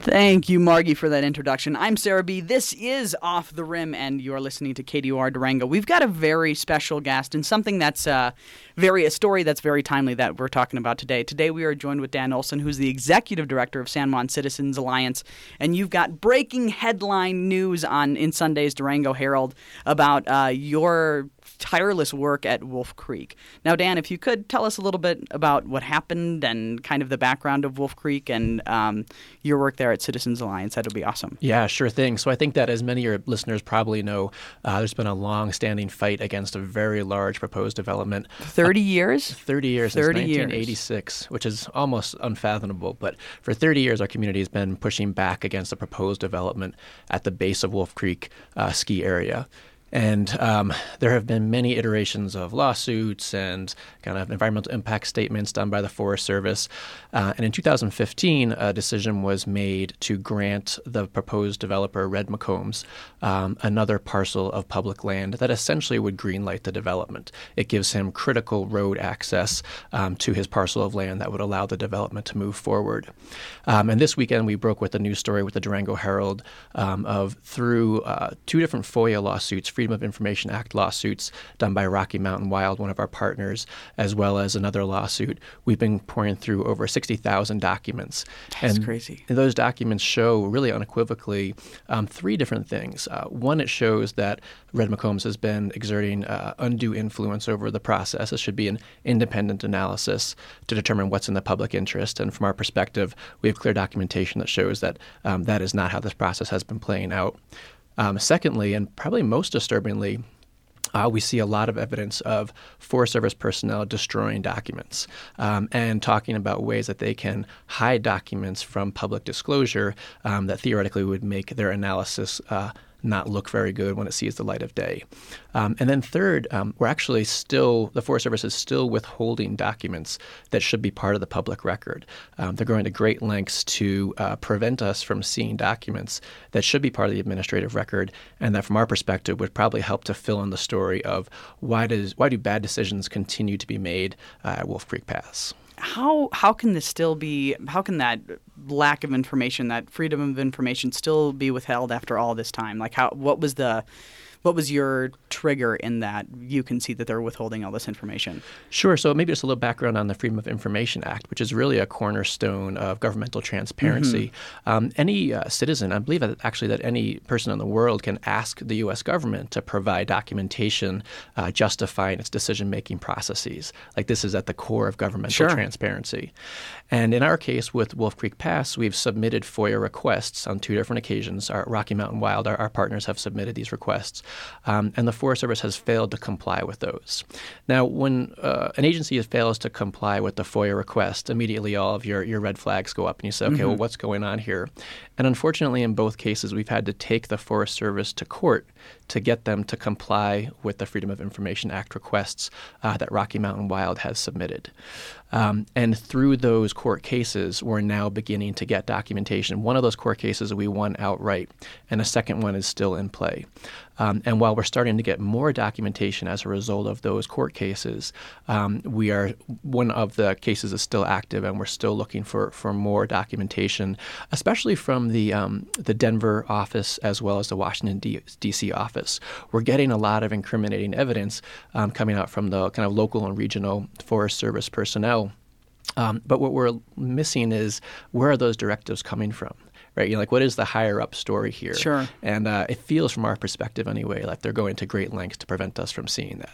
Thank you, Margie, for that introduction. I'm Sarah B. This is Off the Rim, and you're listening to KDOR Durango. We've got a very special guest and something that's a story that's very timely that we're talking about today. Today we are joined with Dan Olson, who's the Executive Director of San Juan Citizens Alliance, and you've got breaking headline news in Sunday's Durango Herald about your tireless work at Wolf Creek. Now, Dan, if you could tell us a little bit about what happened and kind of the background of Wolf Creek and your work there at Citizens Alliance, that would be awesome. Yeah, sure thing. So I think that as many of your listeners probably know, there's been a long-standing fight against a very large proposed development. 30 years? 30 years since 1986, which is almost unfathomable. But for 30 years, our community has been pushing back against the proposed development at the base of Wolf Creek ski area. And there have been many iterations of lawsuits and kind of environmental impact statements done by the Forest Service. And in 2015, a decision was made to grant the proposed developer, Red McCombs, another parcel of public land that essentially would greenlight the development. It gives him critical road access to his parcel of land that would allow the development to move forward. And this weekend, we broke with a news story with the Durango Herald through two different FOIA lawsuits, Freedom of Information Act lawsuits done by Rocky Mountain Wild, one of our partners, as well as another lawsuit. We've been pouring through over 60,000 documents. That's crazy. And those documents show really unequivocally three different things. One, it shows that Red McCombs has been exerting undue influence over the process. This should be an independent analysis to determine what's in the public interest. And from our perspective, we have clear documentation that shows that that is not how this process has been playing out. Secondly, and probably most disturbingly, we see a lot of evidence of Forest Service personnel destroying documents and talking about ways that they can hide documents from public disclosure that theoretically would make their analysis not look very good when it sees the light of day. And then third, the Forest Service is still withholding documents that should be part of the public record. They're going to great lengths to prevent us from seeing documents that should be part of the administrative record, and that from our perspective would probably help to fill in the story of why do bad decisions continue to be made at Wolf Creek Pass. How can that lack of information, that freedom of information, still be withheld after all this time? Like, what was your trigger in that you can see that they're withholding all this information? Sure. So maybe just a little background on the Freedom of Information Act, which is really a cornerstone of governmental transparency. Mm-hmm. Any citizen, I believe that any person in the world can ask the U.S. government to provide documentation justifying its decision-making processes. Like, this is at the core of governmental transparency. And in our case with Wolf Creek Pass, we've submitted FOIA requests on two different occasions. Our Rocky Mountain Wild, our partners, have submitted these requests. And the Forest Service has failed to comply with those. Now, when an agency fails to comply with the FOIA request, immediately all of your red flags go up and you say, okay, well, what's going on here? And unfortunately, in both cases, we've had to take the Forest Service to court to get them to comply with the Freedom of Information Act requests that Rocky Mountain Wild has submitted. And through those court cases, we're now beginning to get documentation. One of those court cases we won outright, and a second one is still in play. And while we're starting to get more documentation as a result of those court cases, one of the cases is still active, and we're still looking for more documentation, especially from the Denver office as well as the Washington, D.C. office. We're getting a lot of incriminating evidence coming out from the kind of local and regional Forest Service personnel. But what we're missing is, where are those directives coming from? Right, what is the higher up story here? Sure. And it feels, from our perspective anyway, like they're going to great lengths to prevent us from seeing that.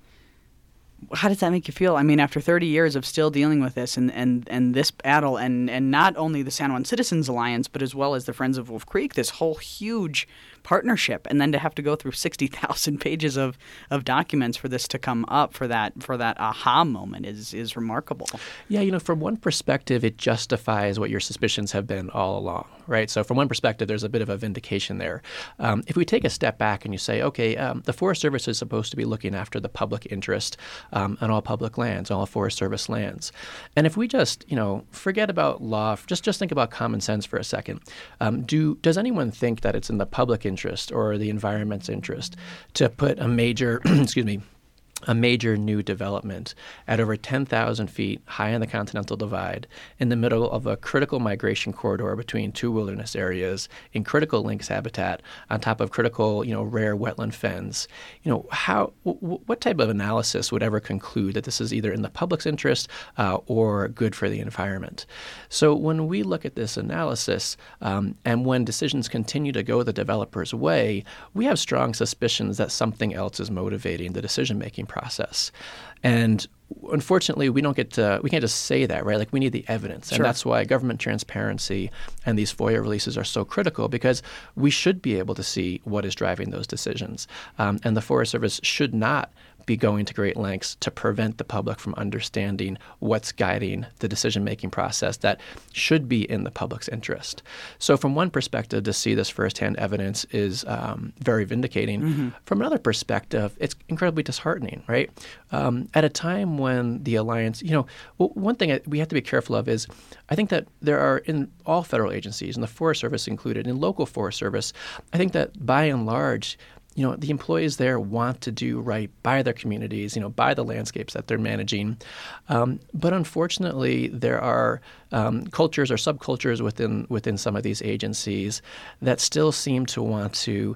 How does that make you feel? I mean, after 30 years of still dealing with this and this battle, and not only the San Juan Citizens Alliance, but as well as the Friends of Wolf Creek, this whole huge partnership, and then to have to go through 60,000 pages of documents for this to come up, for that aha moment is remarkable. Yeah, from one perspective, it justifies what your suspicions have been all along, right? So from one perspective, there's a bit of a vindication there. If we take a step back and you say, okay, the Forest Service is supposed to be looking after the public interest on all public lands, all Forest Service lands. And if we just, forget about law, just think about common sense for a second. Does anyone think that it's in the public interest or the environment's interest to put a major, a major new development at over 10,000 feet high on the Continental Divide in the middle of a critical migration corridor between two wilderness areas in critical lynx habitat on top of critical, rare wetland fens. What type of analysis would ever conclude that this is either in the public's interest or good for the environment? So when we look at this analysis and when decisions continue to go the developer's way, we have strong suspicions that something else is motivating the decision-making process. And unfortunately, we can't just say that, right? Like, we need the evidence. And that's why government transparency and these FOIA releases are so critical, because we should be able to see what is driving those decisions. And the Forest Service should not be going to great lengths to prevent the public from understanding what's guiding the decision-making process that should be in the public's interest. So from one perspective, to see this firsthand evidence is very vindicating. Mm-hmm. From another perspective, it's incredibly disheartening, right? At a time when the alliance, one thing we have to be careful of is, I think that there are, in all federal agencies, and the Forest Service included, in local Forest Service, I think that by and large, the employees there want to do right by their communities, by the landscapes that they're managing. But unfortunately, there are cultures or subcultures within some of these agencies that still seem to want to,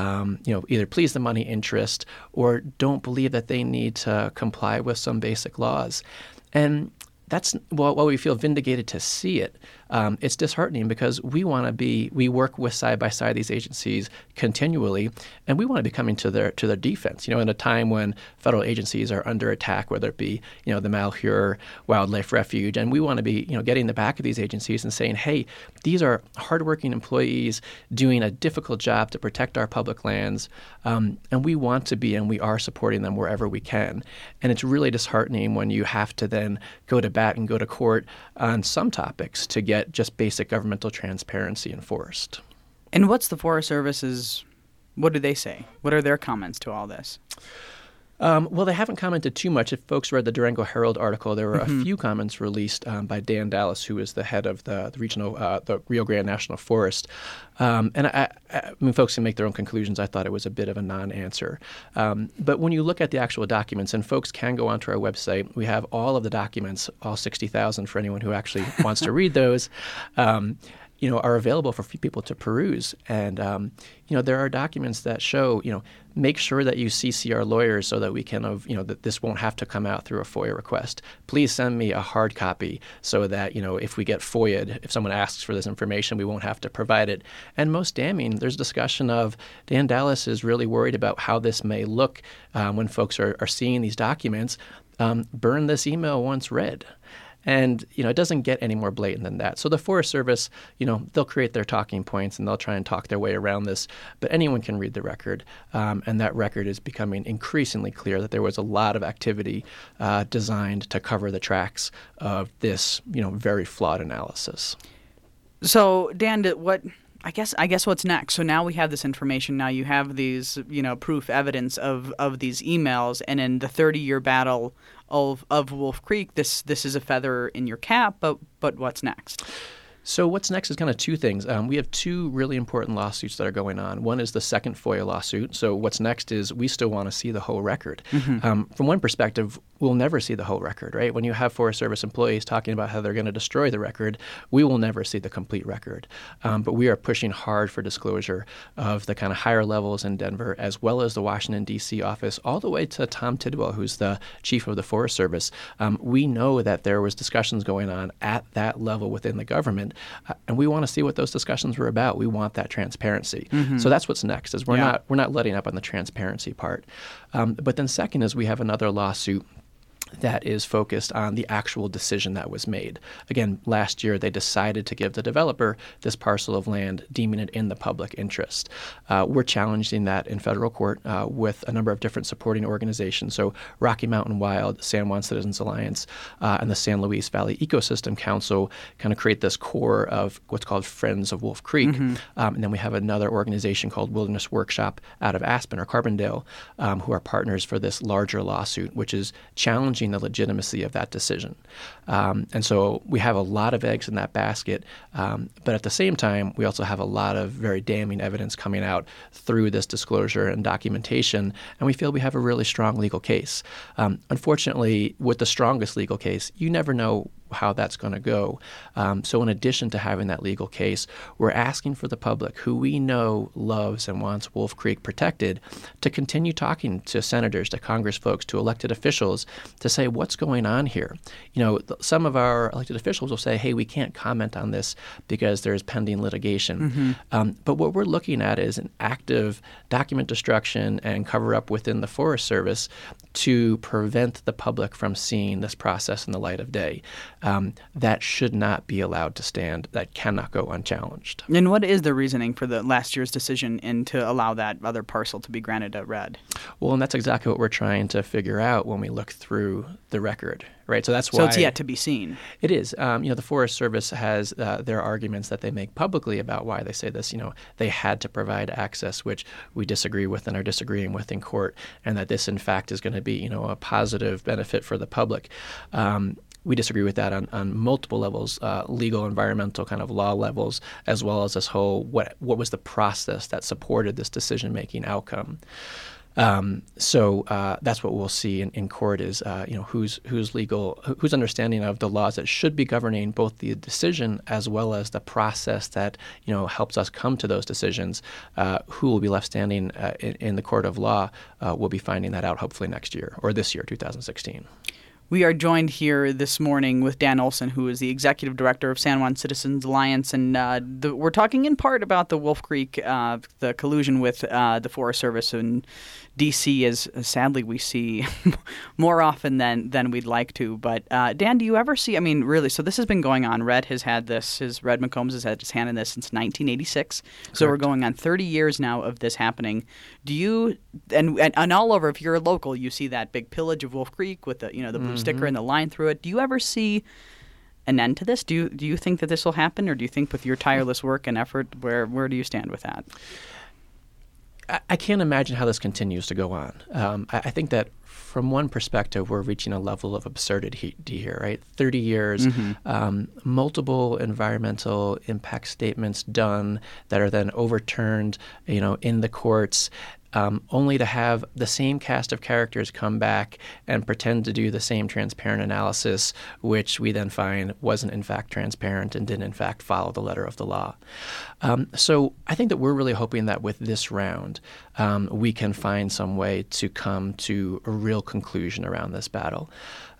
either please the money interest or don't believe that they need to comply with some basic laws. And that's, while we feel vindicated to see it, it's disheartening, because we work with side by side these agencies continually, and we want to be coming to their defense. In a time when federal agencies are under attack, whether it be the Malheur Wildlife Refuge, and we want to be getting in the back of these agencies and saying, hey, these are hardworking employees doing a difficult job to protect our public lands, and we want to be, and we are supporting them wherever we can. And it's really disheartening when you have to then go to bat and go to court on some topics to get just basic governmental transparency enforced. And what's the Forest Service's, what do they say? What are their comments to all this? Well, they haven't commented too much. If folks read the Durango Herald article, there were a few comments released by Dan Dallas, who is the head of the regional, the Rio Grande National Forest. And I mean, folks can make their own conclusions. I thought it was a bit of a non-answer. But when you look at the actual documents, and folks can go onto our website, we have all of the documents, all 60,000 for anyone who actually wants to read those. Are available for people to peruse. And, there are documents that show, make sure that you CC our lawyers so that we can, that this won't have to come out through a FOIA request. Please send me a hard copy so that, if we get FOIA'd, if someone asks for this information, we won't have to provide it. And most damning, there's discussion of Dan Dallas is really worried about how this may look when folks are seeing these documents. Burn this email once read. And, it doesn't get any more blatant than that. So the Forest Service, they'll create their talking points and they'll try and talk their way around this. But anyone can read the record. And that record is becoming increasingly clear that there was a lot of activity designed to cover the tracks of this, very flawed analysis. So, Dan, I guess what's next? So now we have this information. Now you have these, proof evidence of these emails. And in the 30-year battle of Wolf Creek, this is a feather in your cap. But what's next? So what's next is kind of two things. We have two really important lawsuits that are going on. One is the second FOIA lawsuit. So what's next is we still want to see the whole record. Mm-hmm. From one perspective, we'll never see the whole record, right? When you have Forest Service employees talking about how they're going to destroy the record, we will never see the complete record. But we are pushing hard for disclosure of the kind of higher levels in Denver, as well as the Washington, D.C. office, all the way to Tom Tidwell, who's the chief of the Forest Service. We know that there was discussions going on at that level within the government. And we want to see what those discussions were about. We want that transparency. Mm-hmm. So that's what's next. Is we're not letting up on the transparency part. But then second is we have another lawsuit that is focused on the actual decision that was made. Again, last year they decided to give the developer this parcel of land, deeming it in the public interest. We're challenging that in federal court with a number of different supporting organizations. So Rocky Mountain Wild, San Juan Citizens Alliance, and the San Luis Valley Ecosystem Council kind of create this core of what's called Friends of Wolf Creek. Mm-hmm. And then we have another organization called Wilderness Workshop out of Aspen or Carbondale, who are partners for this larger lawsuit, which is challenging challenging the legitimacy of that decision. And so we have a lot of eggs in that basket. But at the same time, we also have a lot of very damning evidence coming out through this disclosure and documentation. And we feel we have a really strong legal case. Unfortunately, with the strongest legal case, you never know how that's going to go. So in addition to having that legal case, we're asking for the public, who we know loves and wants Wolf Creek protected, to continue talking to senators, to Congress folks, to elected officials, to say what's going on here. Some of our elected officials will say, hey, we can't comment on this because there's pending litigation. But what we're looking at is an active document destruction and cover-up within the Forest Service to prevent the public from seeing this process in the light of day. That should not be allowed to stand. That cannot go unchallenged. And what is the reasoning for the last year's decision to allow that other parcel to be granted a RED? Well, and that's exactly what we're trying to figure out when we look through the record, right? So that's why. So it's yet to be seen. It is. The Forest Service has their arguments that they make publicly about why they say this. They had to provide access, which we disagree with and are disagreeing with in court, and that this, in fact, is going to be, a positive benefit for the public. We disagree with that on multiple levels, legal, environmental, kind of law levels, as well as this whole what was the process that supported this decision-making outcome. So that's what we'll see in court is whose understanding of the laws that should be governing both the decision as well as the process that helps us come to those decisions. Who will be left standing in the court of law? We'll be finding that out hopefully next year or this year, 2016. We are joined here this morning with Dan Olson, who is the executive director of San Juan Citizens Alliance, and we're talking in part about the Wolf Creek, the collusion with the Forest Service in D.C., as sadly we see more often than we'd like to. But Dan, do you ever see? I mean, really? So this has been going on. Red McCombs has had his hand in this since 1986. Correct. So we're going on 30 years now of this happening. Do you and all over? If you're a local, you see that big pillage of Wolf Creek with the blue sticker and the line through it. Do you ever see an end to this? Do you think that this will happen, or do you think with your tireless work and effort, where do you stand with that? I can't imagine how this continues to go on. I think that from one perspective, we're reaching a level of absurdity here, right? 30 years, multiple environmental impact statements done that are then overturned, in the courts. Only to have the same cast of characters come back and pretend to do the same transparent analysis, which we then find wasn't in fact transparent and didn't in fact follow the letter of the law. So I think that we're really hoping that with this round, we can find some way to come to a real conclusion around this battle.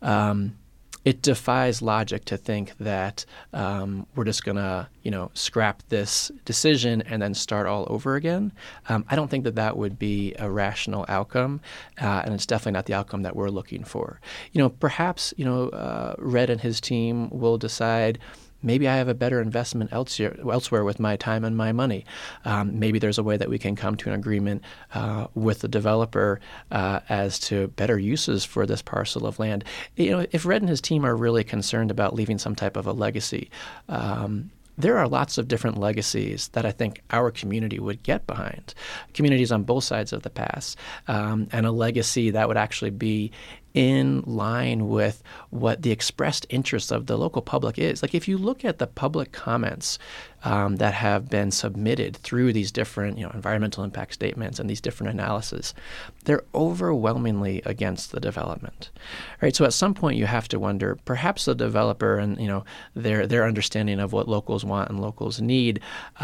It defies logic to think that we're just going to, scrap this decision and then start all over again. I don't think that would be a rational outcome, and it's definitely not the outcome that we're looking for. Perhaps, Red and his team will decide, maybe I have a better investment elsewhere with my time and my money. Maybe there's a way that we can come to an agreement with the developer as to better uses for this parcel of land. If Red and his team are really concerned about leaving some type of a legacy, there are lots of different legacies that I think our community would get behind, communities on both sides of the pass, and a legacy that would actually be in line with what the expressed interest of the local public is. Like if you look at the public comments that have been submitted through these different environmental impact statements and these different analyses, they're overwhelmingly against the development. Right? So at some point you have to wonder, perhaps the developer and their understanding of what locals want and locals need,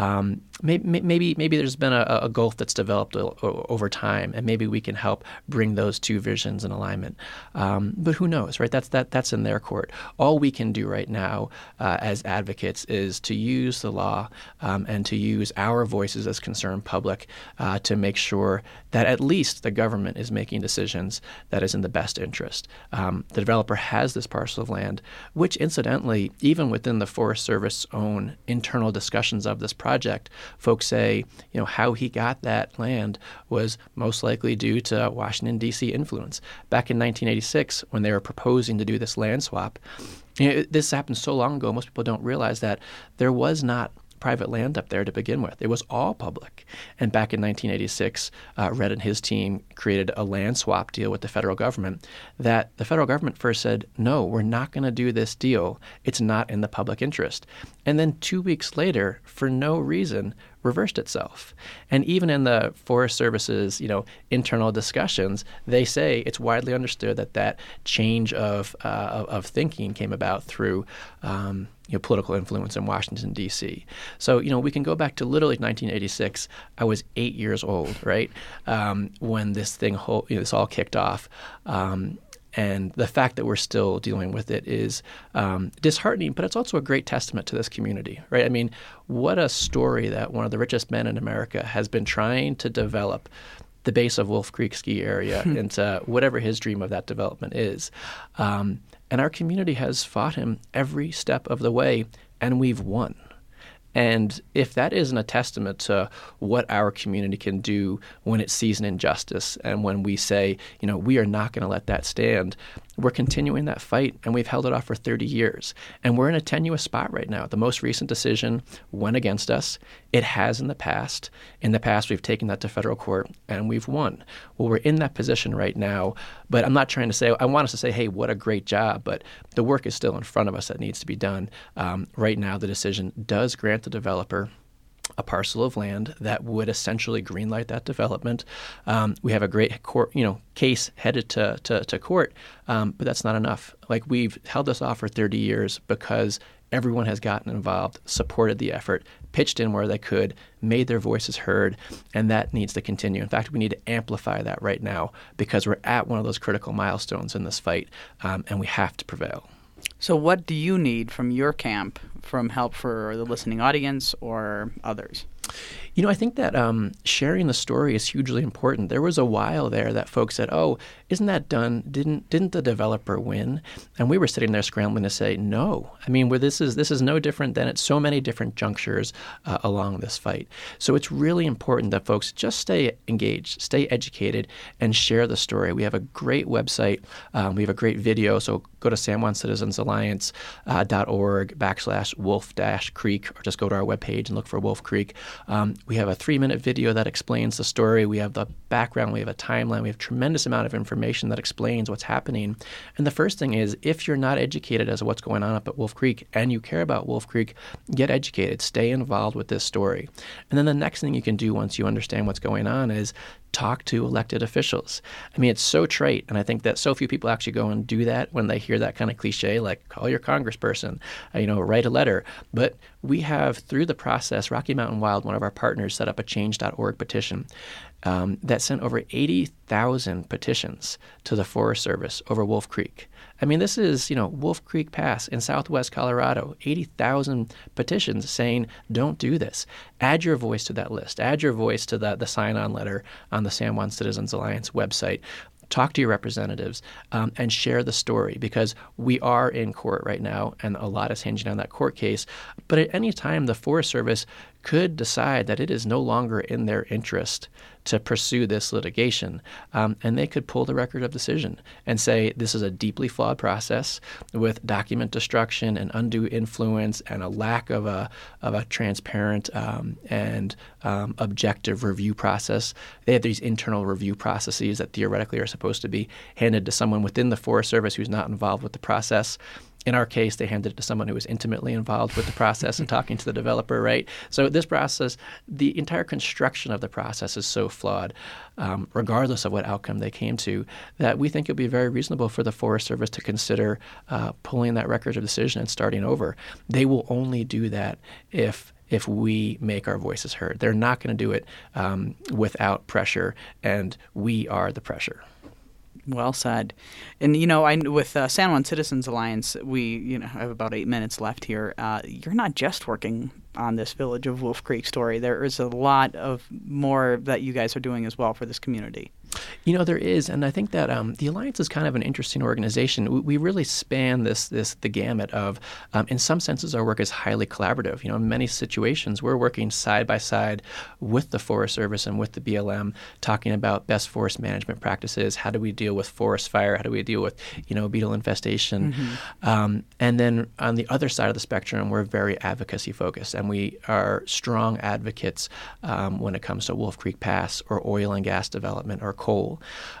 maybe there's been a gulf that's developed over time, and maybe we can help bring those two visions in alignment. But who knows, right? That's in their court. All we can do right now as advocates is to use the law and to use our voices as concerned public to make sure that at least the government is making decisions that is in the best interest. The developer has this parcel of land, which incidentally, even within the Forest Service own internal discussions of this project, folks say, how he got that land was most likely due to Washington, D.C. influence. Back in 1986, when they were proposing to do this land swap, this happened so long ago, most people don't realize that there was not private land up there to begin with. It was all public. And back in 1986, Red and his team created a land swap deal with the federal government that the federal government first said, no, we're not going to do this deal. It's not in the public interest. And then 2 weeks later, for no reason, reversed itself. And even in the Forest Service's, internal discussions, they say it's widely understood that change of thinking came about through political influence in Washington, D.C. So, we can go back to literally 1986. I was 8 years old, right, when this thing, this all kicked off. And the fact that we're still dealing with it is disheartening, but it's also a great testament to this community, right? I mean, what a story that one of the richest men in America has been trying to develop the base of Wolf Creek ski area into whatever his dream of that development is. And our community has fought him every step of the way, and we've won. And if that isn't a testament to what our community can do when it sees an injustice and when we say, we are not going to let that stand, we're continuing that fight, and we've held it off for 30 years. And we're in a tenuous spot right now. The most recent decision went against us. It has in the past. In the past, we've taken that to federal court, and we've won. Well, we're in that position right now, but I'm not trying to say, I want us to say, hey, what a great job, but the work is still in front of us that needs to be done. Right now, the decision does grant the developer a parcel of land that would essentially greenlight that development. We have a great court, case headed to court, but that's not enough. Like, we've held this off for 30 years because everyone has gotten involved, supported the effort, pitched in where they could, made their voices heard, and that needs to continue. In fact, we need to amplify that right now because we're at one of those critical milestones in this fight, and we have to prevail. So what do you need from your camp, from help for the listening audience or others? I think that sharing the story is hugely important. There was a while there that folks said, oh, isn't that done? Didn't the developer win? And we were sitting there scrambling to say, no. I mean, this is no different than at so many different junctures along this fight. So it's really important that folks just stay engaged, stay educated, and share the story. We have a great website. We have a great video. So go to SanJuanCitizensAlliance.org/Wolf-Creek, or just go to our webpage and look for Wolf Creek. We have a 3-minute video that explains the story. We have the background. We have a timeline. We have a tremendous amount of information that explains what's happening. And the first thing is, if you're not educated as to what's going on up at Wolf Creek and you care about Wolf Creek, get educated. Stay involved with this story. And then the next thing you can do once you understand what's going on is talk to elected officials. I mean, it's so trite, and I think that so few people actually go and do that when they hear that kind of cliche, like call your congressperson, write a letter. But we have, through the process, Rocky Mountain Wild, one of our partners, set up a change.org petition that sent over 80,000 petitions to the Forest Service over Wolf Creek. I mean, this is, Wolf Creek Pass in southwest Colorado, 80,000 petitions saying, don't do this. Add your voice to that list. Add your voice to the sign-on letter on the San Juan Citizens Alliance website. Talk to your representatives and share the story, because we are in court right now and a lot is hinging on that court case. But at any time, the Forest Service could decide that it is no longer in their interest to pursue this litigation, and they could pull the record of decision and say this is a deeply flawed process with document destruction and undue influence and a lack of a transparent and objective review process. They have these internal review processes that theoretically are supposed to be handed to someone within the Forest Service who's not involved with the process. In our case, they handed it to someone who was intimately involved with the process and talking to the developer, right? So this process, the entire construction of the process is so flawed, regardless of what outcome they came to, that we think it would be very reasonable for the Forest Service to consider pulling that record of decision and starting over. They will only do that if we make our voices heard. They're not going to do it without pressure, and we are the pressure. Well said. And, with San Juan Citizens Alliance, we, have about 8 minutes left here. You're not just working on this Village of Wolf Creek story. There is a lot of more that you guys are doing as well for this community. There is, and I think that the Alliance is kind of an interesting organization. We really span the gamut of, in some senses, our work is highly collaborative. In many situations, we're working side by side with the Forest Service and with the BLM, talking about best forest management practices. How do we deal with forest fire? How do we deal with, beetle infestation? And then on the other side of the spectrum, we're very advocacy focused, and we are strong advocates when it comes to Wolf Creek Pass or oil and gas development or coal.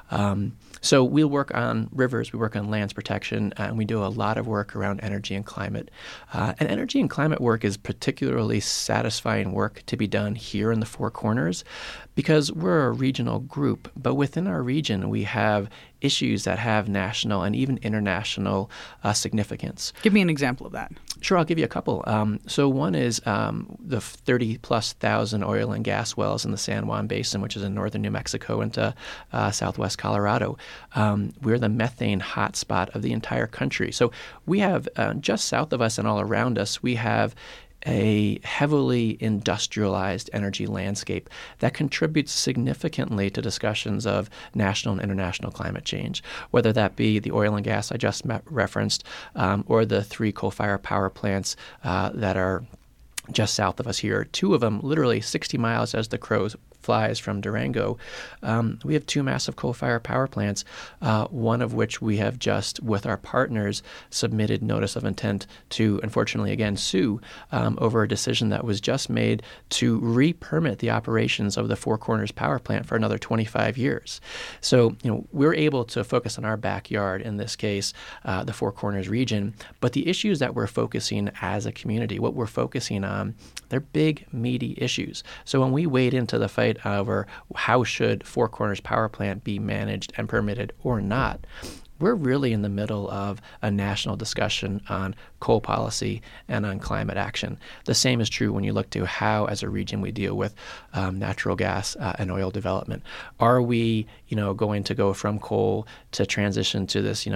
So we'll work on rivers, we work on lands protection, and we do a lot of work around energy and climate. And energy and climate work is particularly satisfying work to be done here in the Four Corners because we're a regional group, but within our region we have issues that have national and even international significance. Give me an example of that. Sure, I'll give you a couple. So one is the 30-plus thousand oil and gas wells in the San Juan Basin, which is in northern New Mexico into southwest Colorado. We're the methane hotspot of the entire country. So we have, just south of us and all around us, we have a heavily industrialized energy landscape that contributes significantly to discussions of national and international climate change, whether that be the oil and gas I just referenced or the 3 coal-fired power plants that are just south of us here. 2 of them, literally 60 miles as the crow flies from Durango. We have 2 massive coal-fired power plants, one of which we have just, with our partners, submitted notice of intent to, unfortunately, again, sue over a decision that was just made to re-permit the operations of the Four Corners power plant for another 25 years. So, we're able to focus on our backyard, in this case, the Four Corners region, but the issues that we're focusing as a community, what we're focusing on, they're big, meaty issues. So when we wade into the fight over how should Four Corners Power Plant be managed and permitted or not, we're really in the middle of a national discussion on coal policy and on climate action. The same is true when you look to how, as a region, we deal with natural gas and oil development. Are we, going to go from coal to transition to this,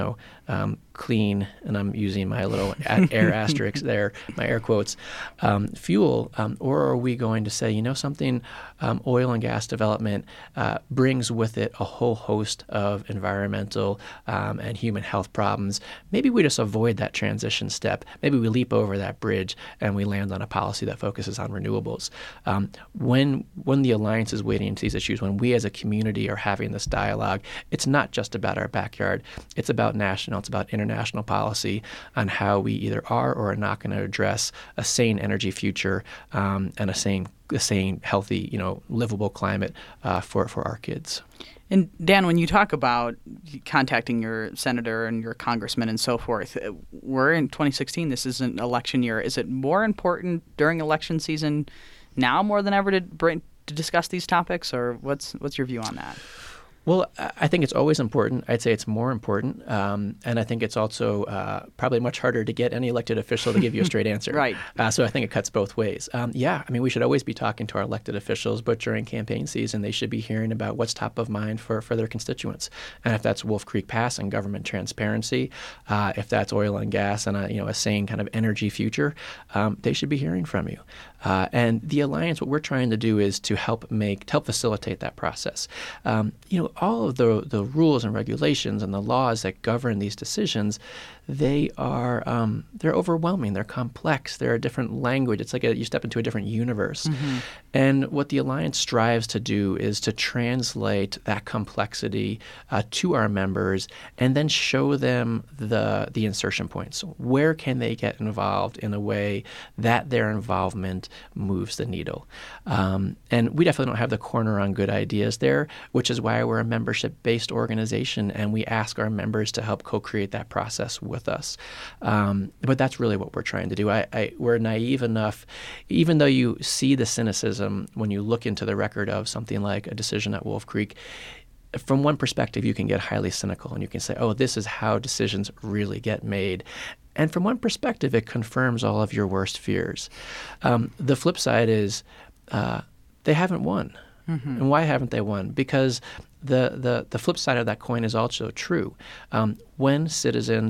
clean, and I'm using my little air asterisk there, my air quotes, fuel, or are we going to say, something, oil and gas development brings with it a whole host of environmental and human health problems. Maybe we just avoid that transition step. Maybe we leap over that bridge and we land on a policy that focuses on renewables. When the Alliance is wading into these issues, when we as a community are having this dialogue, it's not just about our backyard. It's about national, it's about international policy on how we either are or are not going to address a sane energy future and a sane, healthy, livable climate for our kids. And Dan, when you talk about contacting your senator and your congressman and so forth, we're in 2016. This is an election year. Is it more important during election season now more than ever to discuss these topics, or what's your view on that? Well, I think it's always important. I'd say it's more important. And I think it's also probably much harder to get any elected official to give you a straight answer. Right. So I think it cuts both ways. We should always be talking to our elected officials, but during campaign season, they should be hearing about what's top of mind for their constituents. And if that's Wolf Creek Pass and government transparency, if that's oil and gas and a sane kind of energy future, they should be hearing from you. And the Alliance, what we're trying to do is to help facilitate that process. All of the rules and regulations and the laws that govern these decisions, they're overwhelming. They're complex. They're a different language. It's like you step into a different universe. Mm-hmm. And what the Alliance strives to do is to translate that complexity to our members and then show them the insertion points. Where can they get involved in a way that their involvement moves the needle? And we definitely don't have the corner on good ideas there, which is why we're a membership-based organization, and we ask our members to help co-create that process with us. But that's really what we're trying to do. We're naive enough, even though you see the cynicism when you look into the record of something like a decision at Wolf Creek, from one perspective, you can get highly cynical and you can say, oh, this is how decisions really get made. And from one perspective, it confirms all of your worst fears. The flip side is they haven't won. Mm-hmm. And why haven't they won? Because the flip side of that coin is also true. When citizens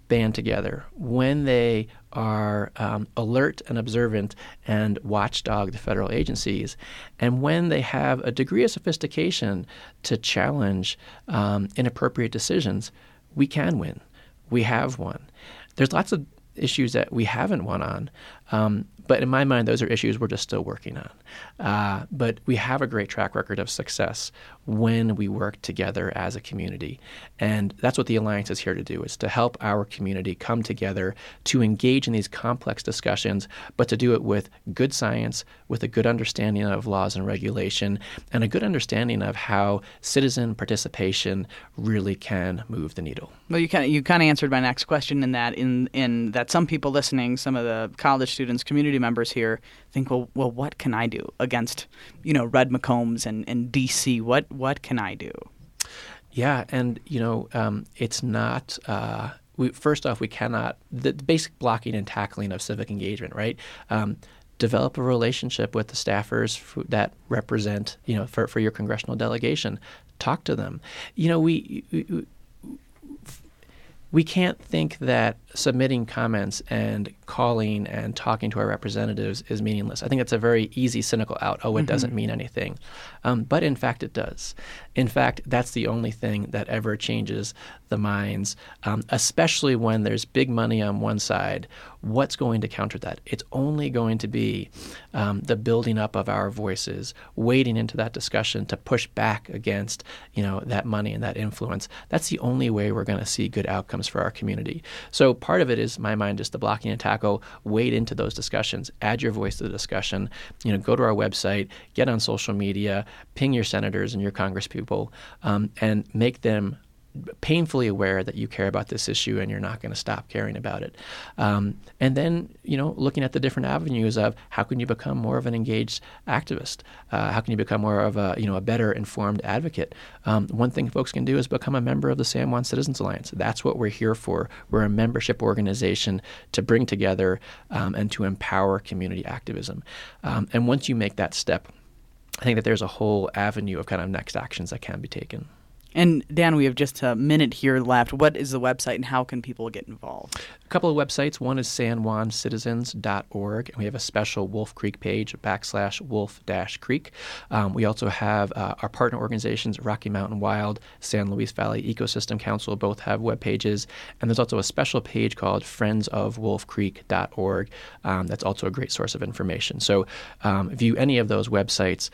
band together, when they are alert and observant and watchdog the federal agencies, and when they have a degree of sophistication to challenge inappropriate decisions, we can win. We have won. There's lots of issues that we haven't won on, but in my mind, those are issues we're just still working on. But we have a great track record of success when we work together as a community. And that's what the Alliance is here to do, is to help our community come together to engage in these complex discussions, but to do it with good science, with a good understanding of laws and regulation, and a good understanding of how citizen participation really can move the needle. Well, you kind of answered my next question in that some people listening, some of the college students, community members here, think, well, what can I do against, Red McCombs and DC? What can I do? Yeah, and it's not. First off, we cannot. The basic blocking and tackling of civic engagement, right? Develop a relationship with the staffers that represent, for your congressional delegation. Talk to them. We can't think that submitting comments and calling and talking to our representatives is meaningless. I think it's a very easy, cynical out. Oh, it doesn't mean anything. But in fact, it does. In fact, that's the only thing that ever changes the minds, especially when there's big money on one side. What's going to counter that? It's only going to be the building up of our voices, wading into that discussion to push back against, that money and that influence. That's the only way we're going to see good outcomes for our community. So part of it is, in my mind, just the blocking and tackle, wade into those discussions, add your voice to the discussion, go to our website, get on social media, ping your senators and your congresspeople, and make them painfully aware that you care about this issue and you're not going to stop caring about it. And then, looking at the different avenues of how can you become more of an engaged activist? How can you become more of a better informed advocate? One thing folks can do is become a member of the San Juan Citizens Alliance. That's what we're here for. We're a membership organization to bring together and to empower community activism. And once you make that step, I think that there's a whole avenue of kind of next actions that can be taken. And Dan, we have just a minute here left. What is the website and how can people get involved? A couple of websites. One is sanjuancitizens.org, and we have a special Wolf Creek page, /Wolf-Creek. We also have our partner organizations, Rocky Mountain Wild, San Luis Valley Ecosystem Council, both have web pages. And there's also a special page called friendsofwolfcreek.org. That's also a great source of information. So view any of those websites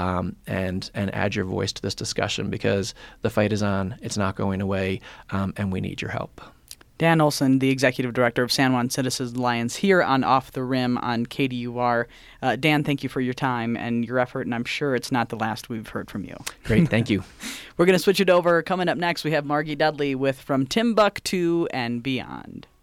and add your voice to this discussion, because the fight is on, it's not going away, and we need your help. Dan Olson, the Executive Director of San Juan Citizens Alliance, here on Off the Rim on KDUR. Dan, thank you for your time and your effort, and I'm sure it's not the last we've heard from you. Great, thank you. We're going to switch it over. Coming up next, we have Margie Dudley with From Timbuktu and Beyond.